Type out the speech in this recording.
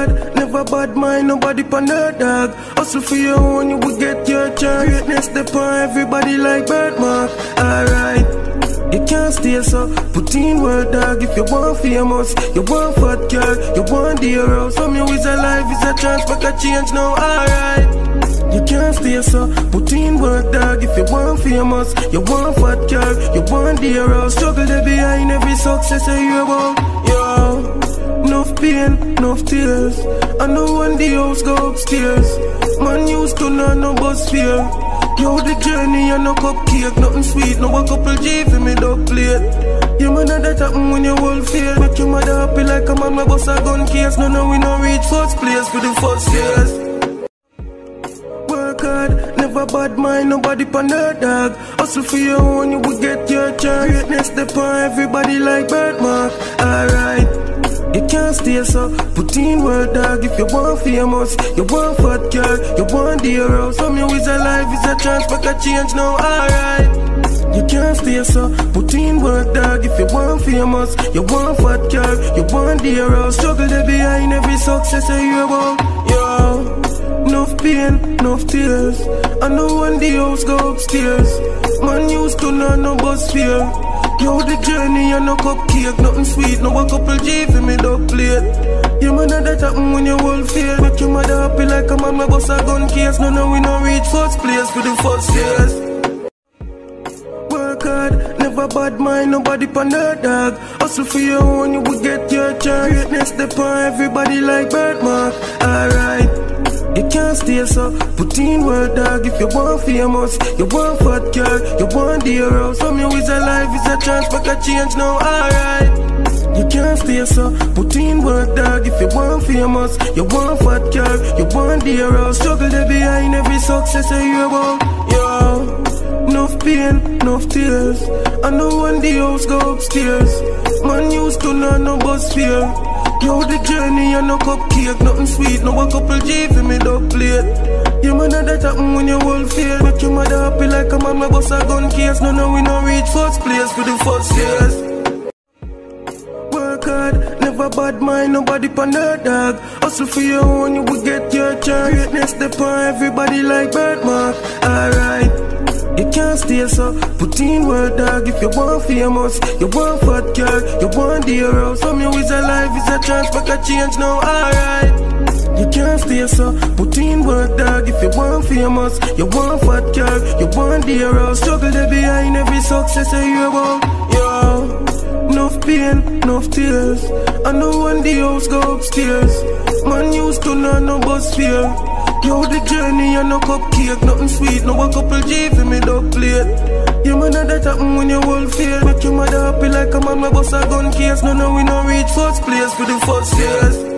hard, never bad mind, nobody pan the dog. Hustle for your own, you will get your chance. Greatness depend everybody like Birdmark. Alright, you can't steal, so put in word, dog. If you want famous, you want fat car, you want the hero. Some you is alive, is a chance, but a change now. Alright, you can't steal, so put in work, dog. If you want famous, you want fat car, you want the hero. Struggle there behind every success I hear about. Yo, enough pain, enough tears. I know when the house go upstairs. Man used to know no bus fear. Yo, the journey and no cupcake, nothing sweet, no a couple G for me dog plate. You man that happen when you all fail. Make your mother happy like a man, my boss a gun case. No, we no reach first place for the first years. Work hard, never bad mind, nobody pan the dog. Hustle for your own, you will get your chance. Greatness depend everybody like Birdmark. Alright, you can't steal, so put in word, dog. If you want famous, you want fat car, you want the hero. Some you is alive, is a chance, but a change now. Alright, you can't steal, so put in work, dog. If you want famous, you want fat car, you want the hero. Struggle there behind every success I hear about. Yo, enough pain, enough tears. I know when the house go upstairs. Man used to know no bus fear. Yo, the journey and no cupcake, nothing sweet, no a couple G for me dog plate. You man that happen when you all fail. Make your mother happy like a man, my boss a gun case. No, we no reach first place for the first years. Work hard, never bad mind, nobody pan the dog. Hustle for your own, you will get your chance. Greatness depend everybody like Birdmark. Alright, you can't steal, so put in word, dog. If you want famous, you want fat car, you want the hero. Some you is alive, is a chance, but a change now. Alright, you can't steal, so put in work, dog. If you want famous, you want fat car, you want the hero. Struggle there behind every success I hear about. Yo, enough pain, enough tears. I know when the house go upstairs. Man used to know no bus fear. Yo, the journey and no cupcake, nothing sweet, no a couple G for me dog plate. You man that happen when you all fail. Make your mother happy like a man, my boss a gun case. No, we no reach first place for the first years. Work hard, never bad mind, nobody pan the dog. Hustle for your own, you will get your chance. Greatness depend everybody like Birdmark. Alright, you can't steal, so put in word, dog. If you want famous, you want fat car, you want the hero. Some you is alive, is a chance, but a change now. Alright, you can't steal, so put in word, dog. If you want famous, you want fat car, you want the hero. Struggle there behind every success I hear about. Yo, enough pain, enough tears. I know when the house go upstairs. Man used to know no bus fear. Yo, the journey and no cupcake, nothing sweet, no a couple G for me dog plate. You man that happen when you all fail. Make your mother happy like a man, my boss a gun case. No, we no reach first place for the first years.